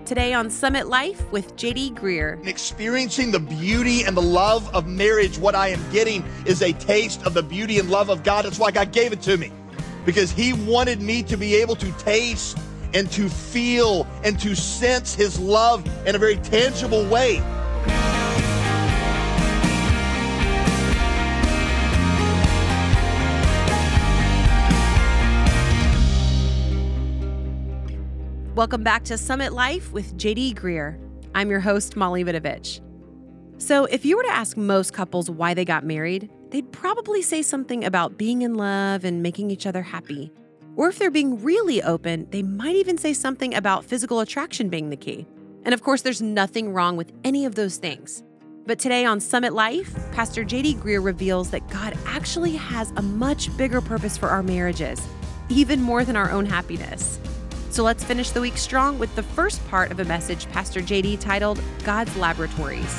Today on Summit Life with J.D. Greear. Experiencing the beauty and the love of marriage, what I am getting is a taste of the beauty and love of God. That's why God gave it to me, because He wanted me to be able to taste and to feel and to sense His love in a very tangible way. Welcome back to Summit Life with J.D. Greear. I'm your host, Molly Vidovich. So if you were to ask most couples why they got married, they'd probably say something about being in love and making each other happy. Or if they're being really open, they might even say something about physical attraction being the key. And of course, there's nothing wrong with any of those things. But today on Summit Life, Pastor J.D. Greear reveals that God actually has a much bigger purpose for our marriages, even more than our own happiness. So let's finish the week strong with the first part of a message Pastor J.D. titled, God's Laboratories.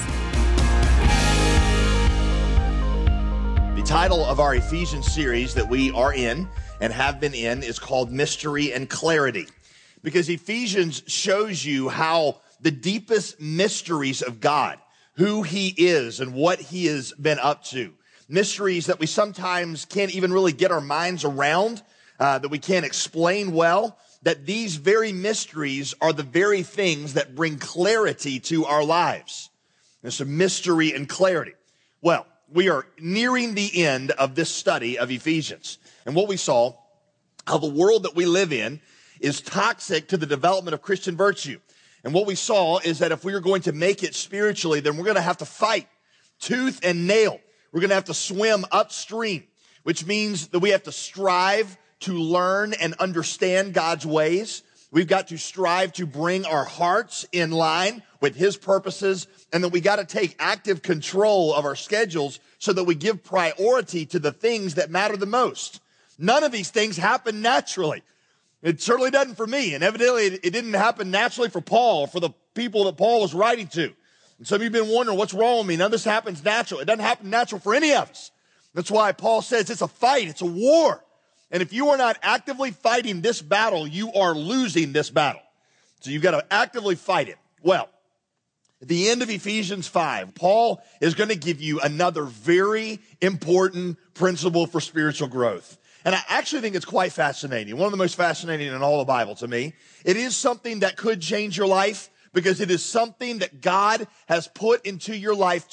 The title of our Ephesians series that we are in and have been in is called Mystery and Clarity, because Ephesians shows you how the deepest mysteries of God, who He is and what He has been up to, mysteries that we sometimes can't even really get our minds around, that we can't explain well, that these very mysteries are the very things that bring clarity to our lives. There's a mystery and clarity. Well, we are nearing the end of this study of Ephesians. And what we saw, how the world that we live in is toxic to the development of Christian virtue. And what we saw is that if we are going to make it spiritually, then we're going to have to fight tooth and nail. We're going to have to swim upstream, which means that we have to strive to learn and understand God's ways. We've got to strive to bring our hearts in line with His purposes, and then we got to take active control of our schedules so that we give priority to the things that matter the most. None of these things happen naturally. It certainly doesn't for me, and evidently it didn't happen naturally for Paul, for the people that Paul was writing to. And some of you have been wondering, what's wrong with me? None of this happens natural. It doesn't happen natural for any of us. That's why Paul says it's a fight, it's a war. And if you are not actively fighting this battle, you are losing this battle. So you've got to actively fight it. Well, at the end of Ephesians 5, Paul is going to give you another very important principle for spiritual growth. And I actually think it's quite fascinating. One of the most fascinating in all the Bible to me. It is something that could change your life because it is something that God has put into your life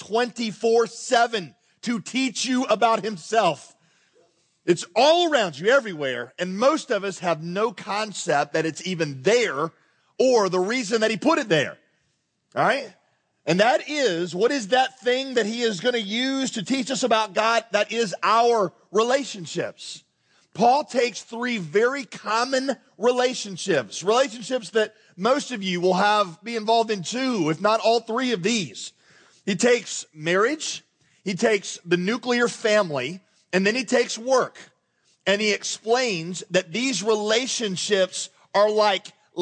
24/7 to teach you about Himself. It's all around you everywhere, and most of us have no concept that it's even there or the reason that He put it there. All right? And that is, what is that thing that He is going to use to teach us about God? That is our relationships. Paul takes three very common relationships that most of you will be involved in two, if not all three of these. He takes marriage, he takes the nuclear family, and then he takes work, and he explains that these relationships are like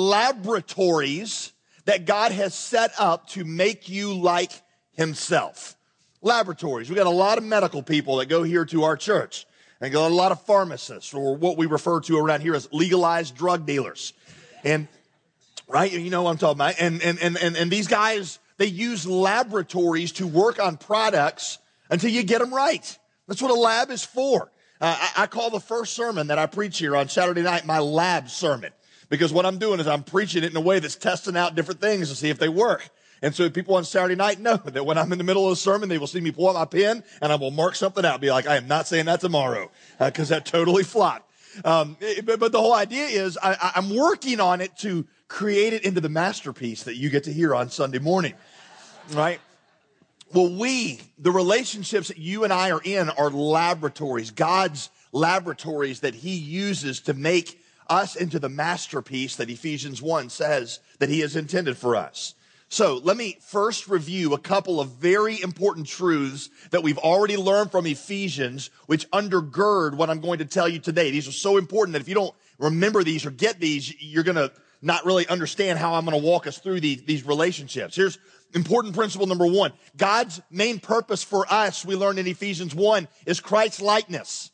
laboratories that God has set up to make you like Himself. Laboratories. We got a lot of medical people that go here to our church, and got a lot of pharmacists, or what we refer to around here as legalized drug dealers. And, right, you know what I'm talking about. And these guys, they use laboratories to work on products until you get them right. That's what a lab is for. I call the first sermon that I preach here on Saturday night my lab sermon, because what I'm doing is I'm preaching it in a way that's testing out different things to see if they work. And so people on Saturday night know that when I'm in the middle of a sermon, they will see me pull out my pen and I will mark something out, be like, I am not saying that tomorrow, because that totally flopped. But the whole idea is I'm working on it to create it into the masterpiece that you get to hear on Sunday morning, right? Well, the relationships that you and I are in are laboratories, God's laboratories that He uses to make us into the masterpiece that Ephesians 1 says that He has intended for us. So let me first review a couple of very important truths that we've already learned from Ephesians, which undergird what I'm going to tell you today. These are so important that if you don't remember these or get these, you're going to not really understand how I'm going to walk us through these relationships. Here's important principle number one. God's main purpose for us, we learned in Ephesians 1, is Christ's likeness.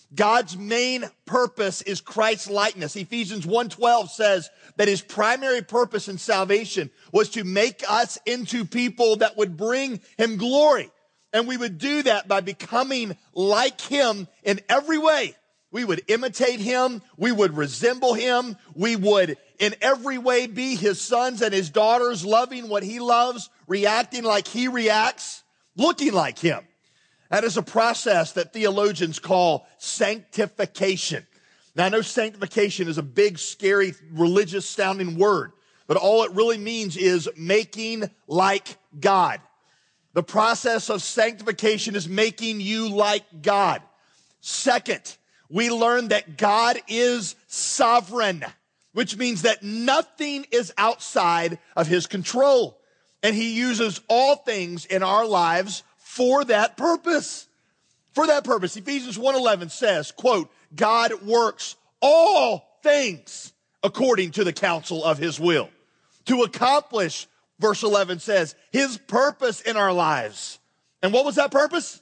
God's main purpose is Christ's likeness. Ephesians 1:12 says that his primary purpose in salvation was to make us into people that would bring him glory. And we would do that by becoming like him in every way. We would imitate him. We would resemble him. We would in every way be his sons and his daughters, loving what he loves, reacting like he reacts, looking like him. That is a process that theologians call sanctification. Now, I know sanctification is a big, scary, religious-sounding word, but all it really means is making like God. The process of sanctification is making you like God. Second, we learn that God is sovereign, which means that nothing is outside of his control. And he uses all things in our lives for that purpose. For that purpose. Ephesians 1:11 says, quote, God works all things according to the counsel of his will to accomplish, verse 11 says, his purpose in our lives. And what was that purpose?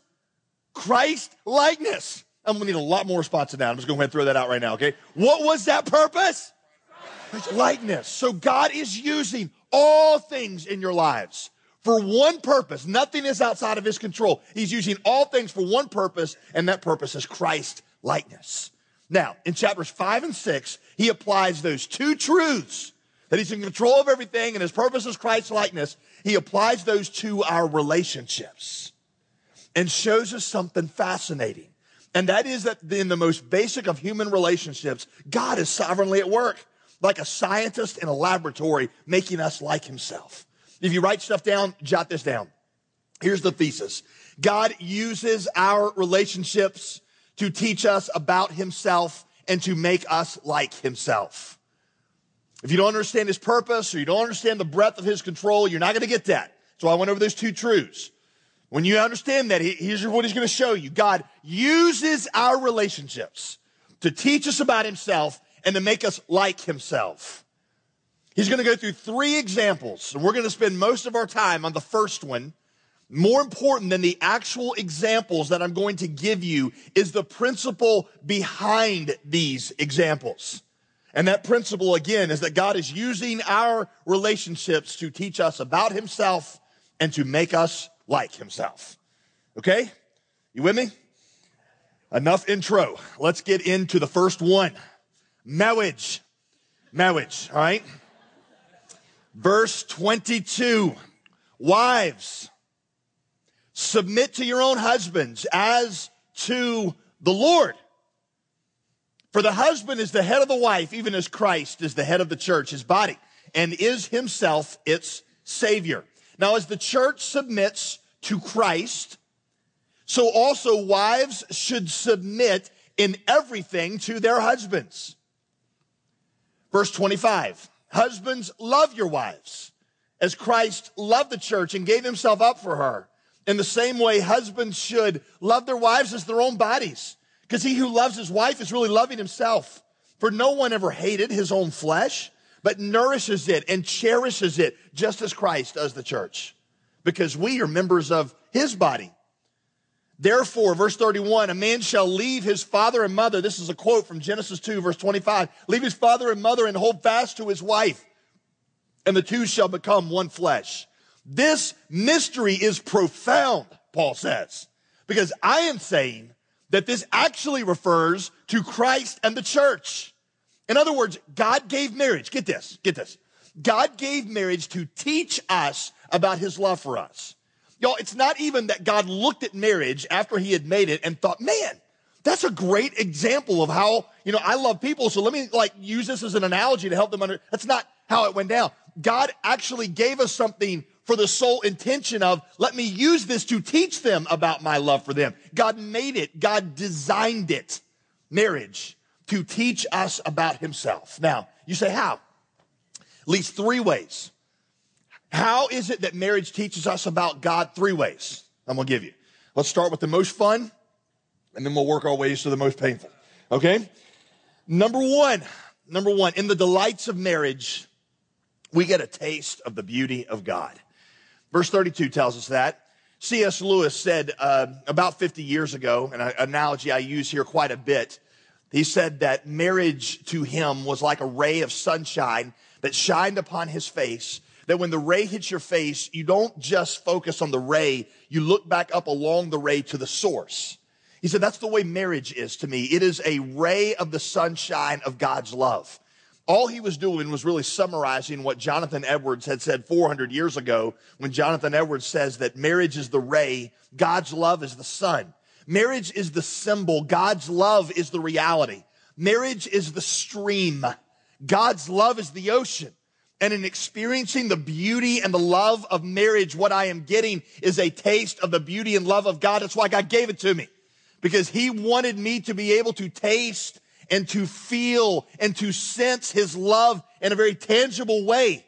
Christ likeness. I'm going to need a lot more response to that. I'm just going to go ahead and throw that out right now, okay? What was that purpose? Christ likeness. So God is using all things in your lives for one purpose. Nothing is outside of his control. He's using all things for one purpose, and that purpose is Christ likeness. Now, in chapters 5 and 6, he applies those two truths, that he's in control of everything and his purpose is Christ likeness. He applies those to our relationships and shows us something fascinating. And that is that in the most basic of human relationships, God is sovereignly at work, like a scientist in a laboratory, making us like himself. If you write stuff down, jot this down. Here's the thesis. God uses our relationships to teach us about himself and to make us like himself. If you don't understand his purpose or you don't understand the breadth of his control, you're not going to get that. So I went over those two truths. When you understand that, here's what he's going to show you. God uses our relationships to teach us about himself and to make us like himself. He's going to go through 3 examples, and we're going to spend most of our time on the first one. More important than the actual examples that I'm going to give you is the principle behind these examples. And that principle, again, is that God is using our relationships to teach us about himself and to make us like himself. Okay? You with me? Enough intro. Let's get into the first one. Marriage. Marriage, all right? Verse 22. Wives, submit to your own husbands as to the Lord. For the husband is the head of the wife, even as Christ is the head of the church, his body, and is himself its Savior. Now, as the church submits to Christ, so also wives should submit in everything to their husbands. Verse 25, husbands, love your wives, as Christ loved the church and gave himself up for her. In the same way, husbands should love their wives as their own bodies, because he who loves his wife is really loving himself. For no one ever hated his own flesh, but nourishes it and cherishes it, just as Christ does the church, because we are members of his body. Therefore, verse 31, a man shall leave his father and mother. This is a quote from Genesis 2, verse 25. Leave his father and mother and hold fast to his wife, and the two shall become one flesh. This mystery is profound, Paul says, because I am saying that this actually refers to Christ and the church. In other words, God gave marriage. Get this. God gave marriage to teach us about his love for us. Y'all, it's not even that God looked at marriage after he had made it and thought, man, that's a great example of how, I love people. So let me use this as an analogy to help them understand. That's not how it went down. God actually gave us something for the sole intention of, let me use this to teach them about my love for them. God made it. God designed it, marriage, to teach us about himself. Now, you say how? At least 3 ways. How is it that marriage teaches us about God? 3 ways I'm going to give you. Let's start with the most fun, and then we'll work our ways to the most painful. Okay? Number one, in the delights of marriage, we get a taste of the beauty of God. Verse 32 tells us that. C.S. Lewis said about 50 years ago, and an analogy I use here quite a bit, he said that marriage to him was like a ray of sunshine that shined upon his face, that when the ray hits your face, you don't just focus on the ray, you look back up along the ray to the source. He said, that's the way marriage is to me. It is a ray of the sunshine of God's love. All he was doing was really summarizing what Jonathan Edwards had said 400 years ago when Jonathan Edwards says that marriage is the ray, God's love is the sun. Marriage is the symbol, God's love is the reality. Marriage is the stream, God's love is the ocean. And in experiencing the beauty and the love of marriage, what I am getting is a taste of the beauty and love of God. That's why God gave it to me, because he wanted me to be able to taste and to feel and to sense his love in a very tangible way.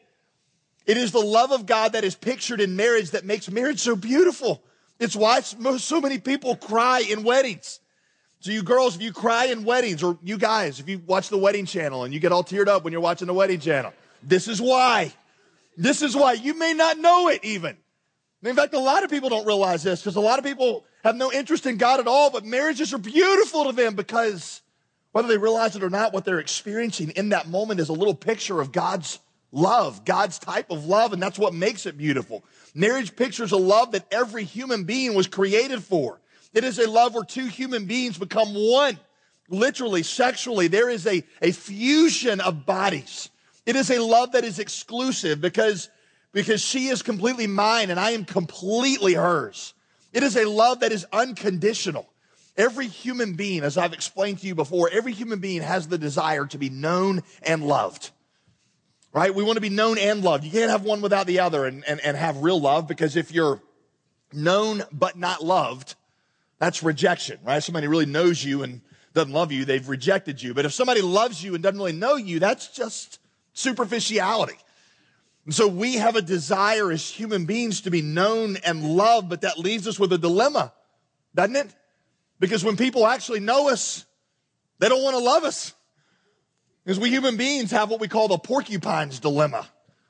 It is the love of God that is pictured in marriage that makes marriage so beautiful. It's why so many people cry in weddings. So you girls, if you cry in weddings, or you guys, if you watch the Wedding Channel and you get all teared up when you're watching the Wedding Channel, this is why. This is why. You may not know it even. In fact, a lot of people don't realize this because a lot of people have no interest in God at all, but marriages are beautiful to them because whether they realize it or not, what they're experiencing in that moment is a little picture of God's love, God's type of love, and that's what makes it beautiful. Marriage pictures a love that every human being was created for. It is a love where two human beings become one, literally, sexually. There is a fusion of bodies. It is a love that is exclusive because she is completely mine and I am completely hers. It is a love that is unconditional. Every human being, as I've explained to you before, every human being has the desire to be known and loved, right? We want to be known and loved. You can't have one without the other and have real love, because if you're known but not loved, that's rejection, right? Somebody really knows you and doesn't love you, they've rejected you. But if somebody loves you and doesn't really know you, that's just superficiality. And so we have a desire as human beings to be known and loved, but that leaves us with a dilemma, doesn't it? Because when people actually know us, they don't want to love us. Because we human beings have what we call the porcupine's dilemma.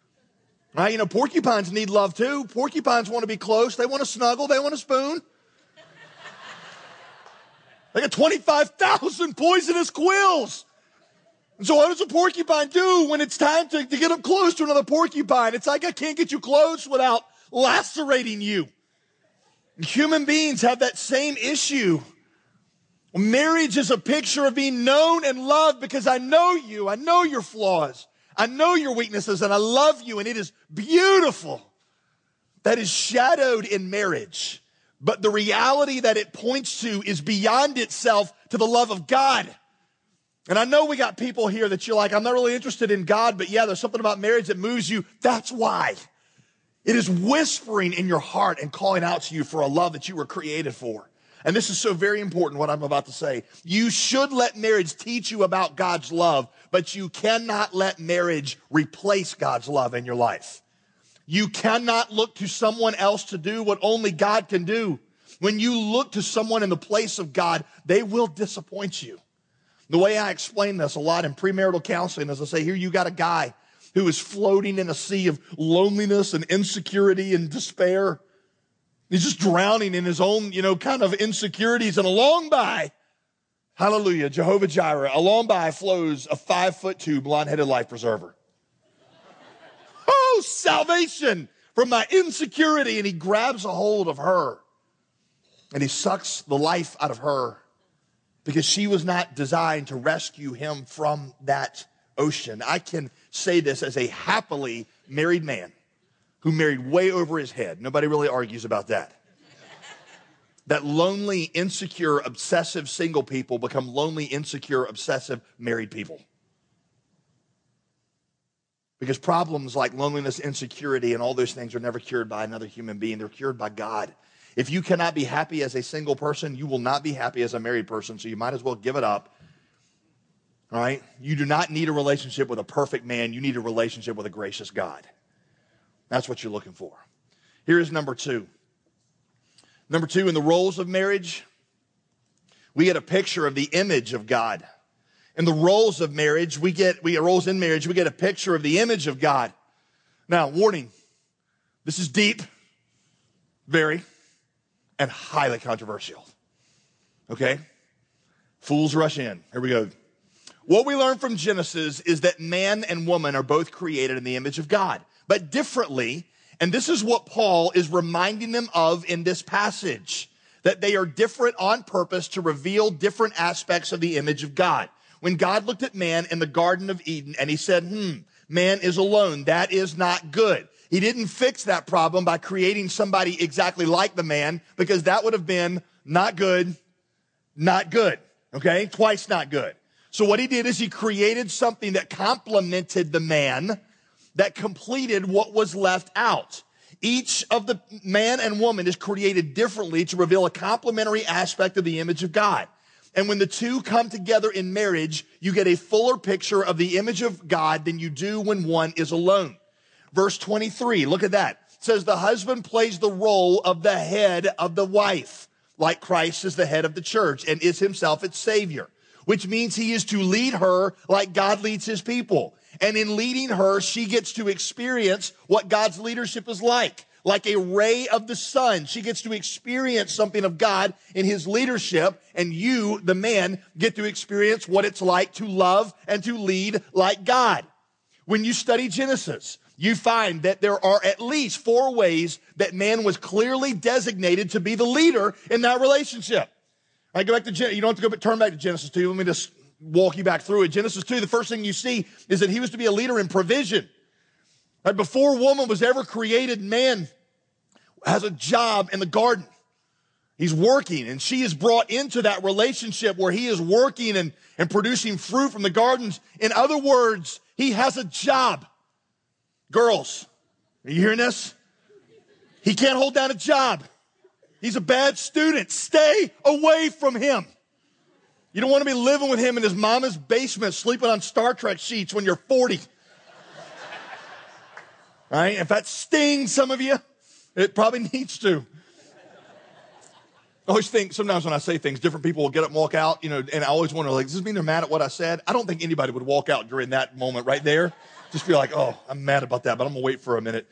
Right? You know, porcupines need love too. Porcupines want to be close. They want to snuggle. They want a spoon. They got 25,000 poisonous quills. And so what does a porcupine do when it's time to get up close to another porcupine? It's like, I can't get you close without lacerating you. And human beings have that same issue. Marriage is a picture of being known and loved because I know you, I know your flaws, I know your weaknesses, and I love you, and it is beautiful. That is shadowed in marriage. But the reality that it points to is beyond itself to the love of God. And I know we got people here that you're like, I'm not really interested in God, but yeah, there's something about marriage that moves you. That's why. It is whispering in your heart and calling out to you for a love that you were created for. And this is so very important, what I'm about to say. You should let marriage teach you about God's love, but you cannot let marriage replace God's love in your life. You cannot look to someone else to do what only God can do. When you look to someone in the place of God, they will disappoint you. The way I explain this a lot in premarital counseling is I say, here you got a guy who is floating in a sea of loneliness and insecurity and despair. He's just drowning in his own, kind of insecurities. And along by, hallelujah, Jehovah Jireh, along by flows a 5'2" blonde-headed life preserver. Oh, salvation from my insecurity. And he grabs a hold of her and he sucks the life out of her because she was not designed to rescue him from that ocean. I can say this as a happily married man who married way over his head. Nobody really argues about that. That lonely, insecure, obsessive single people become lonely, insecure, obsessive married people. Because problems like loneliness, insecurity, and all those things are never cured by another human being. They're cured by God. If you cannot be happy as a single person, you will not be happy as a married person, so you might as well give it up. All right? You do not need a relationship with a perfect man. You need a relationship with a gracious God. That's what you're looking for. Here is number two. Number two, in the roles of marriage, we get a picture of the image of God. In the roles of marriage, we get roles in marriage, we get a picture of the image of God. Now, warning, this is deep, very. and highly controversial. Okay? Fools rush in. Here we go. What we learn from Genesis is that man and woman are both created in the image of God, but differently. And this is what Paul is reminding them of in this passage, that they are different on purpose to reveal different aspects of the image of God. When God looked at man in the Garden of Eden and he said, man is alone, that is not good. He didn't fix that problem by creating somebody exactly like the man, because that would have been not good, okay? Twice not good. So what he did is he created something that complemented the man, that completed what was left out. Each of the man and woman is created differently to reveal a complementary aspect of the image of God. And when the two come together in marriage, you get a fuller picture of the image of God than you do when one is alone. Verse 23, look at that. It says, the husband plays the role of the head of the wife, like Christ is the head of the church and is himself its savior, which means he is to lead her like God leads his people. And in leading her, she gets to experience what God's leadership is like a ray of the sun. She gets to experience something of God in his leadership, and you, the man, get to experience what it's like to love and to lead like God. When you study Genesis, you find that there are at least 4 ways that man was clearly designated to be the leader in that relationship. I go back to you don't have to turn back to Genesis 2. Let me just walk you back through it. Genesis 2, the first thing you see is that he was to be a leader in provision. Right? Before woman was ever created, man has a job in the garden. He's working, and she is brought into that relationship where he is working and producing fruit from the gardens. In other words, he has a job. Girls, are you hearing this? He can't hold down a job. He's a bad student. Stay away from him. You don't want to be living with him in his mama's basement, sleeping on Star Trek sheets when you're 40. Right? If that stings some of you, it probably needs to. I always think, sometimes when I say things, different people will get up and walk out, and I always wonder, does this mean they're mad at what I said? I don't think anybody would walk out during that moment right there. Just feel like, oh, I'm mad about that, but I'm going to wait for a minute.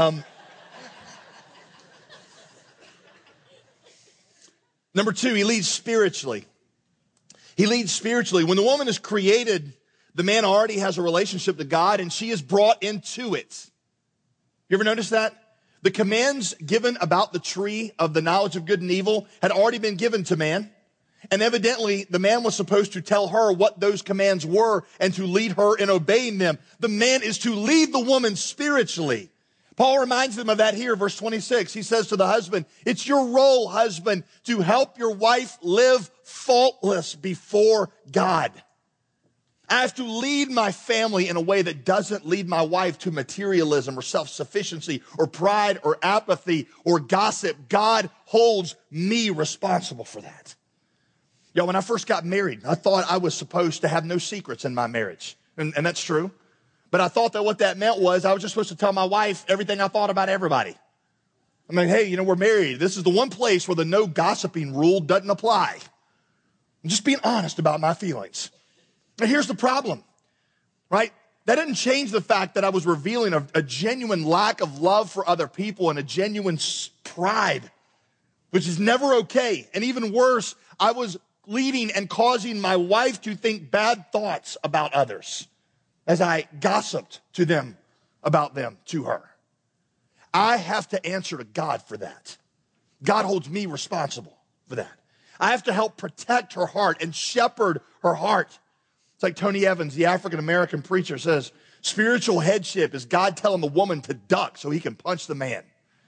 Number 2, he leads spiritually. He leads spiritually. When the woman is created, the man already has a relationship to God, and she is brought into it. You ever notice that? The commands given about the tree of the knowledge of good and evil had already been given to man. And evidently, the man was supposed to tell her what those commands were and to lead her in obeying them. The man is to lead the woman spiritually. Paul reminds them of that here, verse 26. He says to the husband, it's your role, husband, to help your wife live faultless before God. I have to lead my family in a way that doesn't lead my wife to materialism or self-sufficiency or pride or apathy or gossip. God holds me responsible for that. When I first got married, I thought I was supposed to have no secrets in my marriage. And that's true. But I thought that what that meant was I was just supposed to tell my wife everything I thought about everybody. I mean, hey, we're married. This is the one place where the no gossiping rule doesn't apply. I'm just being honest about my feelings. And here's the problem, right? That didn't change the fact that I was revealing a genuine lack of love for other people and a genuine pride, which is never okay. And even worse, I was leading and causing my wife to think bad thoughts about others as I gossiped to them about them to her. I have to answer to God for that. God holds me responsible for that. I have to help protect her heart and shepherd her heart. It's like Tony Evans, the African-American preacher, says, spiritual headship is God telling the woman to duck so he can punch the man.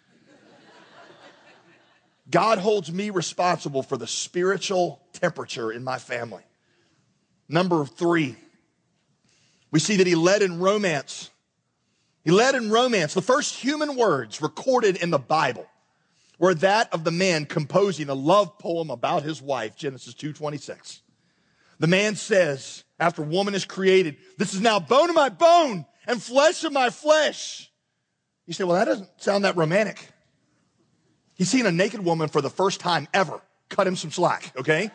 God holds me responsible for the spiritual temperature in my family. Number 3, we see that he led in romance. He led in romance. The first human words recorded in the Bible were that of the man composing a love poem about his wife, Genesis 2:26. The man says, after woman is created, this is now bone of my bone and flesh of my flesh. You say, well, that doesn't sound that romantic. He's seen a naked woman for the first time ever. Cut him some slack, okay?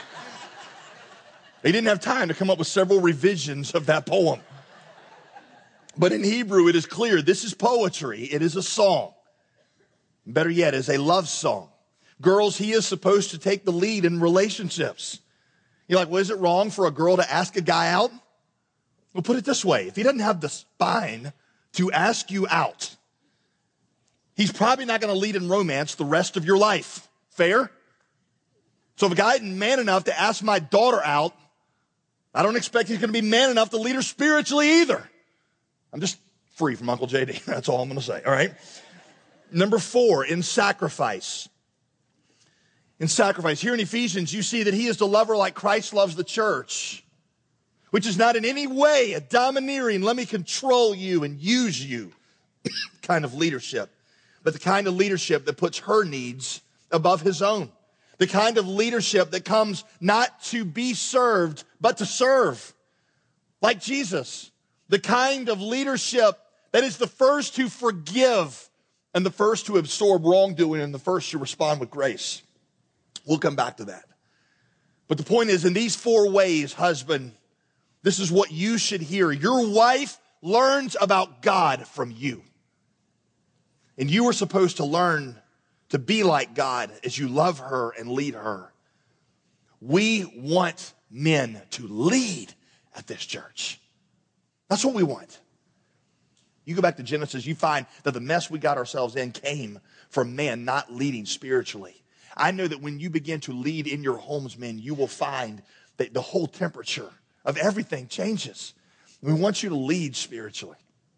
They didn't have time to come up with several revisions of that poem. But in Hebrew, it is clear this is poetry. It is a song. Better yet, it is a love song. Girls, he is supposed to take the lead in relationships. You're like, well, is it wrong for a girl to ask a guy out? Well, put it this way. If he doesn't have the spine to ask you out, he's probably not going to lead in romance the rest of your life. Fair? So if a guy isn't man enough to ask my daughter out, I don't expect he's going to be man enough to lead her spiritually either. I'm just free from Uncle JD. That's all I'm going to say, all right? Number 4, in sacrifice. In sacrifice. Here in Ephesians, you see that he is to love her like Christ loves the church, which is not in any way a domineering, let me control you and use you kind of leadership, but the kind of leadership that puts her needs above his own. The kind of leadership that comes not to be served, but to serve, like Jesus. The kind of leadership that is the first to forgive and the first to absorb wrongdoing and the first to respond with grace. We'll come back to that. But the point is, in these 4 ways, husband, this is what you should hear. Your wife learns about God from you. And you are supposed to learn to be like God as you love her and lead her. We want men to lead at this church. That's what we want. You go back to Genesis, you find that the mess we got ourselves in came from man not leading spiritually. I know that when you begin to lead in your homes, men, you will find that the whole temperature of everything changes. We want you to lead spiritually.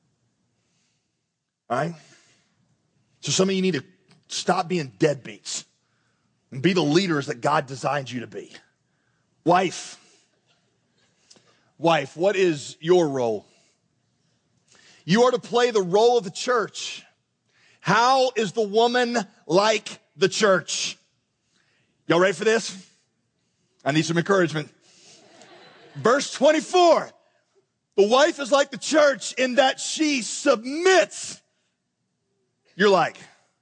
All right? So some of you need to stop being deadbeats and be the leaders that God designed you to be. Wife, what is your role? You are to play the role of the church. How is the woman like the church? Y'all ready for this? I need some encouragement. Verse 24. The wife is like the church in that she submits. You're like,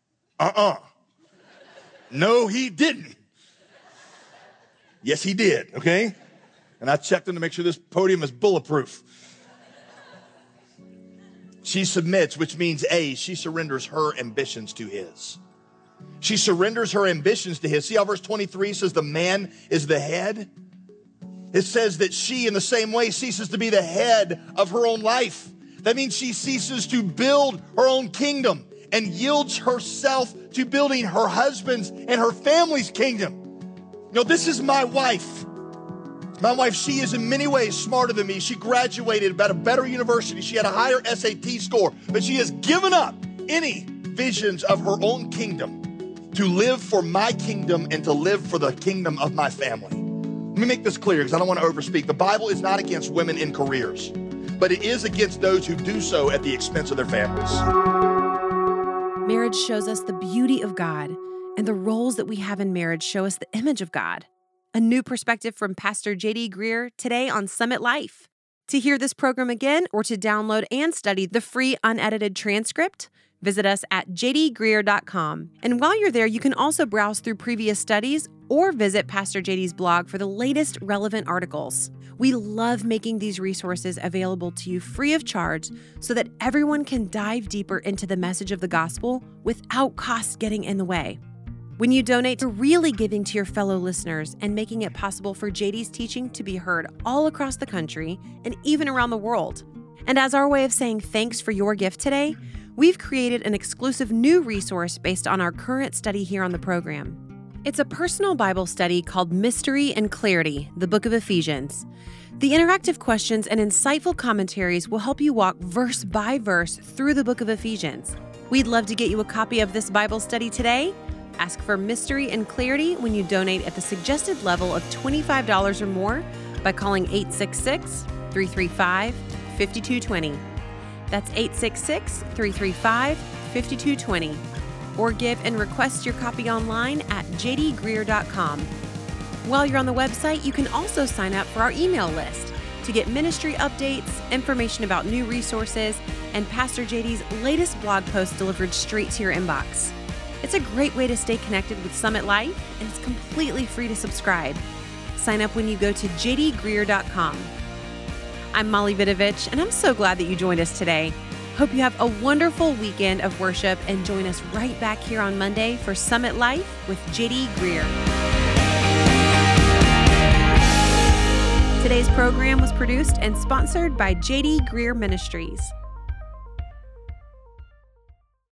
No, he didn't. Yes, he did, okay? And I checked him to make sure this podium is bulletproof. She submits, which means A, she surrenders her ambitions to his. She surrenders her ambitions to his. See how verse 23 says the man is the head? It says that she, in the same way, ceases to be the head of her own life. That means she ceases to build her own kingdom and yields herself to building her husband's and her family's kingdom. You know, this is my wife. My wife, she is in many ways smarter than me. She graduated at a better university. She had a higher SAT score, but she has given up any visions of her own kingdom to live for my kingdom and to live for the kingdom of my family. Let me make this clear because I don't want to overspeak. The Bible is not against women in careers, but it is against those who do so at the expense of their families. Marriage shows us the beauty of God, and the roles that we have in marriage show us the image of God. A new perspective from Pastor J.D. Greer today on Summit Life. To hear this program again or to download and study the free unedited transcript, visit us at jdgreer.com. And while you're there, you can also browse through previous studies or visit Pastor JD's blog for the latest relevant articles. We love making these resources available to you free of charge so that everyone can dive deeper into the message of the gospel without cost getting in the way. When you donate, you're really giving to your fellow listeners and making it possible for JD's teaching to be heard all across the country and even around the world. And as our way of saying thanks for your gift today, we've created an exclusive new resource based on our current study here on the program. It's a personal Bible study called Mystery and Clarity, the Book of Ephesians. The interactive questions and insightful commentaries will help you walk verse by verse through the book of Ephesians. We'd love to get you a copy of this Bible study today. Ask for Mystery and Clarity when you donate at the suggested level of $25 or more by calling 866-335-5220. That's 866-335-5220. Or give and request your copy online at jdgreer.com. While you're on the website, you can also sign up for our email list to get ministry updates, information about new resources, and Pastor JD's latest blog post delivered straight to your inbox. It's a great way to stay connected with Summit Life, and it's completely free to subscribe. Sign up when you go to jdgreer.com. I'm Molly Vidovich, and I'm so glad that you joined us today. Hope you have a wonderful weekend of worship and join us right back here on Monday for Summit Life with JD Greer. Today's program was produced and sponsored by JD Greer Ministries.